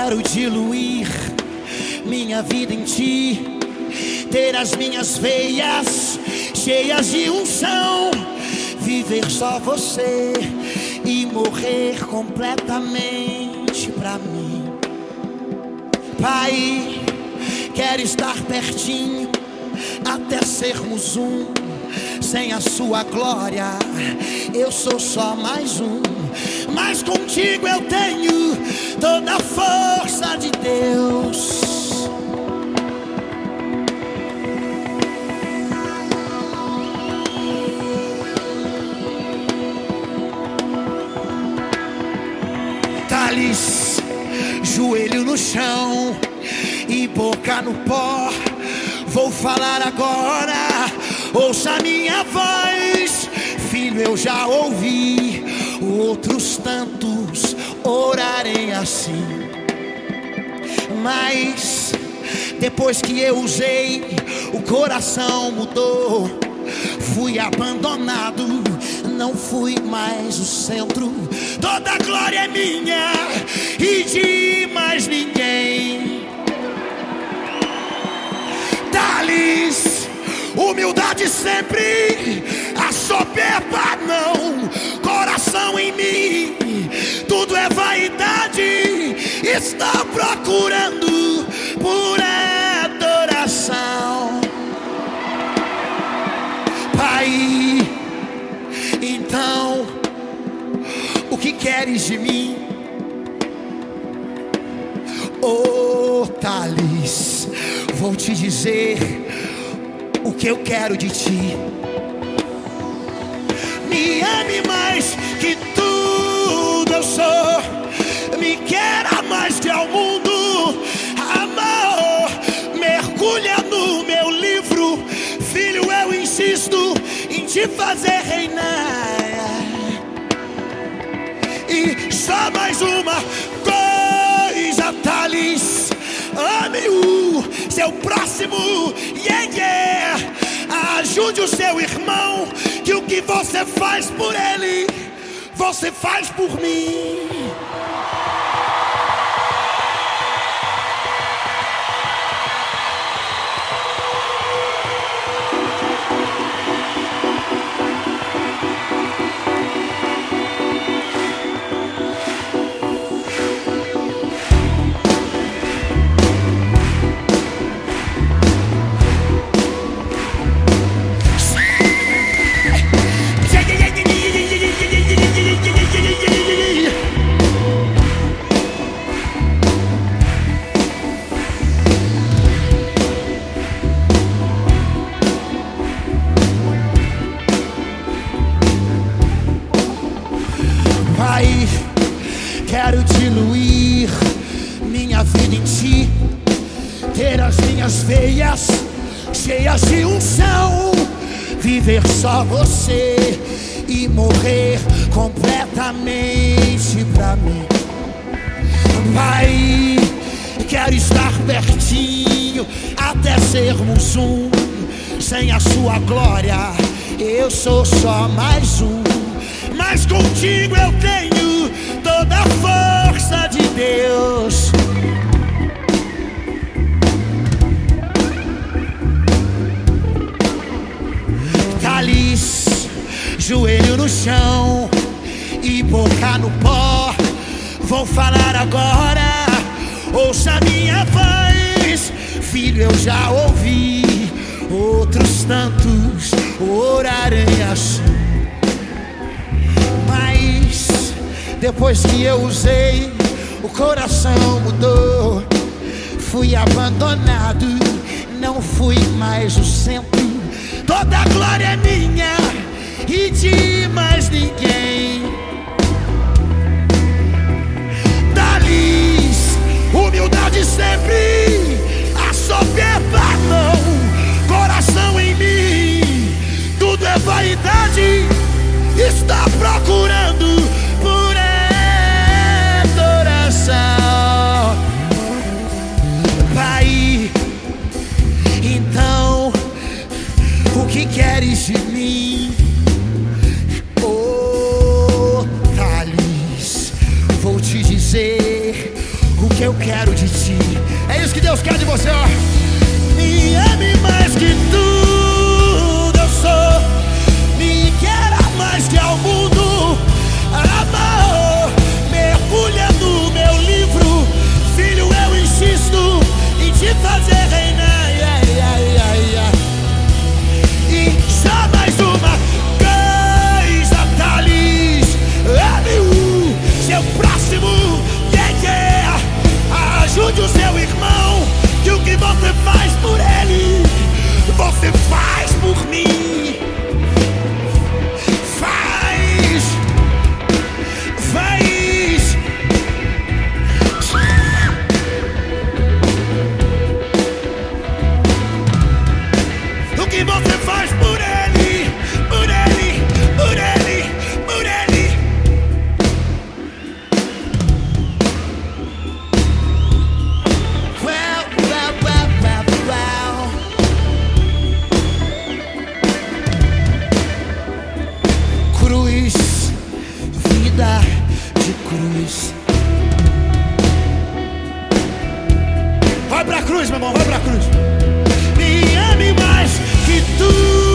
quero diluir minha vida em ti, ter as minhas veias cheias de unção, viver só você e morrer completamente pra mim. Pai, quero estar pertinho até sermos um. Sem a sua glória eu sou só mais um, mas contigo eu tenho toda a força de Deus. Cálice, joelho no chão e boca no pó, vou falar agora, ouça minha voz. Filho, eu já ouvi outros tantos orarem assim, mas depois que eu usei, o coração mudou. Fui abandonado, não fui mais o centro. Toda a glória é minha e de mais ninguém. Dá-lhes humildade sempre, a soberba não. Coração em mim, tudo é vaidade. Está procurando por adoração. Pai, então, o que queres de mim? Oh, Thales, vou te dizer o que eu quero de ti. Me ame mais que tudo eu sou, me queira mais que ao mundo. Amor, mergulha no meu livro. Filho, eu insisto em te fazer reinar. E só mais uma coisa, Thales, ame o seu próximo, yeah, yeah. Ajude o seu irmão, que o que você faz por ele, você faz por mim. Pai, quero diluir minha vida em ti, ter as minhas veias cheias de unção, viver só você e morrer completamente pra mim. Pai, quero estar pertinho até sermos um. Sem a sua glória eu sou só mais um, mas contigo eu tenho toda a força de Deus. Cálice, joelho no chão e boca no pó, vou falar agora, ouça minha voz. Filho, eu já ouvi outros tantos orarem assim, mas depois que eu usei, o coração mudou. Fui abandonado, não fui mais o centro. Toda a glória é minha e de mais ninguém. Dá-lhes humildade sempre, a soberba não. Coração em mim, tudo é vaidade. Está procurando por adoração. Pai, então, o que queres de mim? Oh, Thales, vou te dizer ti. É isso que Deus quer de você, ó. Me ame mais que tudo eu sou. Me queira mais que ao mundo. Amor, mergulha no meu livro. Filho, eu insisto em te fazer reinar. E só mais uma coisa, Thalys. Ame o seu próximo. Ajude o seu irmão, que o que você faz por ele, você faz por mim. Faz. O que você faz por ele, por ele, por ele, por ele. Cruz, vida de cruz. Vai pra cruz, meu irmão, vai pra cruz. Me ame mais que tu.